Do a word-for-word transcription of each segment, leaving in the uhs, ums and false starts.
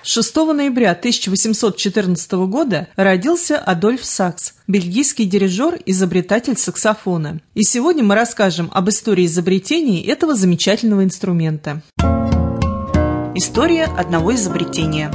шестого ноября тысяча восемьсот четырнадцатого года родился Адольф Сакс, бельгийский дирижер, изобретатель саксофона. И сегодня мы расскажем об истории изобретения этого замечательного инструмента. История одного изобретения.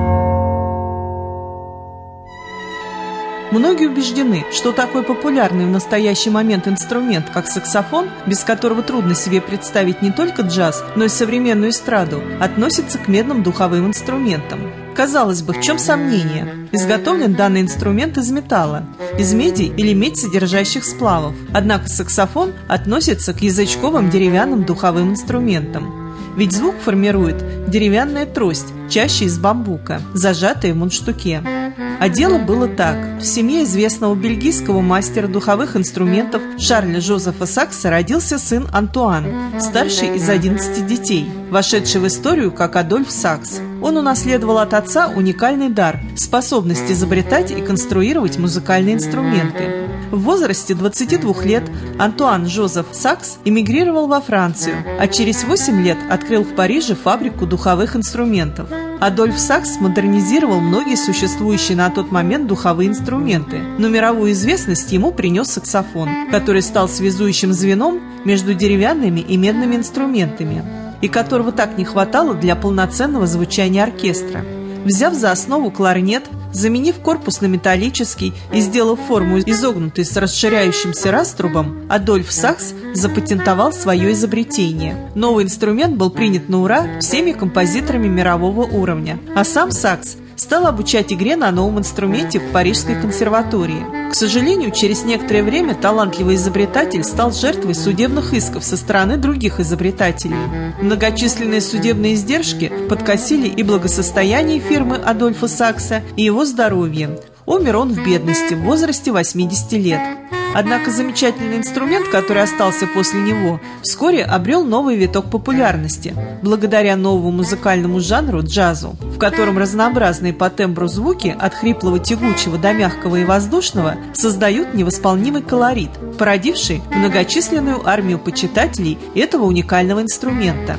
Многие убеждены, что такой популярный в настоящий момент инструмент, как саксофон, без которого трудно себе представить не только джаз, но и современную эстраду, относится к медным духовым инструментам. Казалось бы, в чем сомнение? Изготовлен данный инструмент из металла, из меди или медь содержащих сплавов. Однако саксофон относится к язычковым деревянным духовым инструментам. Ведь звук формирует деревянная трость, чаще из бамбука, зажатая в мундштуке. А дело было так. В семье известного бельгийского мастера духовых инструментов Шарля Жозефа Сакса родился сын Антуан, старший из одиннадцати детей, вошедший в историю как Адольф Сакс. Он унаследовал от отца уникальный дар – способность изобретать и конструировать музыкальные инструменты. В возрасте двадцати двух лет Антуан Жозеф Сакс эмигрировал во Францию, а через восемь лет открыл в Париже фабрику духовых инструментов. Адольф Сакс модернизировал многие существующие на тот момент духовые инструменты, но мировую известность ему принес саксофон, который стал связующим звеном между деревянными и медными инструментами, и которого так не хватало для полноценного звучания оркестра. Взяв за основу кларнет, заменив корпус на металлический и сделав форму изогнутой с расширяющимся раструбом, Адольф Сакс запатентовал свое изобретение. Новый инструмент был принят на ура всеми композиторами мирового уровня, а сам Сакс стал обучать игре на новом инструменте в Парижской консерватории. К сожалению, через некоторое время талантливый изобретатель стал жертвой судебных исков со стороны других изобретателей. Многочисленные судебные издержки подкосили и благосостояние фирмы Адольфа Сакса, и его здоровье. Умер он в бедности в возрасте восьмидесяти лет. Однако замечательный инструмент, который остался после него, вскоре обрел новый виток популярности, благодаря новому музыкальному жанру джазу, в котором разнообразные по тембру звуки, от хриплого тягучего до мягкого и воздушного, создают невосполнимый колорит, породивший многочисленную армию почитателей этого уникального инструмента.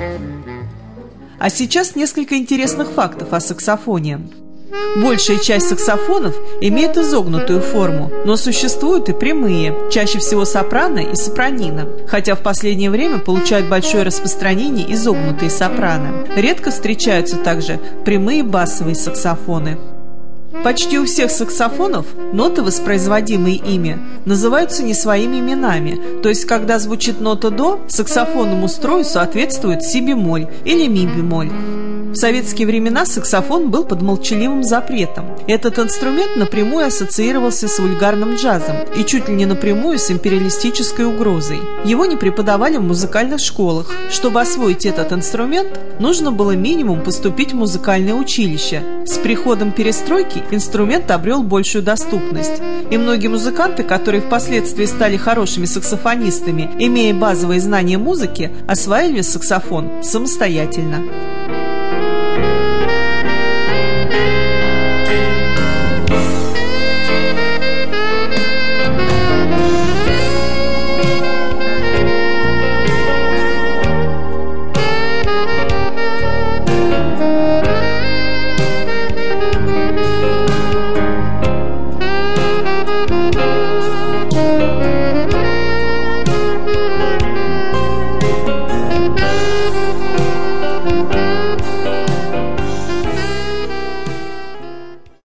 А сейчас несколько интересных фактов о саксофоне. Большая часть саксофонов имеет изогнутую форму, но существуют и прямые, чаще всего сопрано и сопранина, хотя в последнее время получают большое распространение изогнутые сопрано. Редко встречаются также прямые басовые саксофоны. Почти у всех саксофонов ноты, воспроизводимые ими, называются не своими именами, то есть когда звучит нота до, саксофонному строю соответствует си-бемоль или ми-бемоль. В советские времена саксофон был под молчаливым запретом. Этот инструмент напрямую ассоциировался с вульгарным джазом и чуть ли не напрямую с империалистической угрозой. Его не преподавали в музыкальных школах. Чтобы освоить этот инструмент, нужно было минимум поступить в музыкальное училище. С приходом перестройки инструмент обрел большую доступность, и многие музыканты, которые впоследствии стали хорошими саксофонистами, имея базовые знания музыки, осваивали саксофон самостоятельно.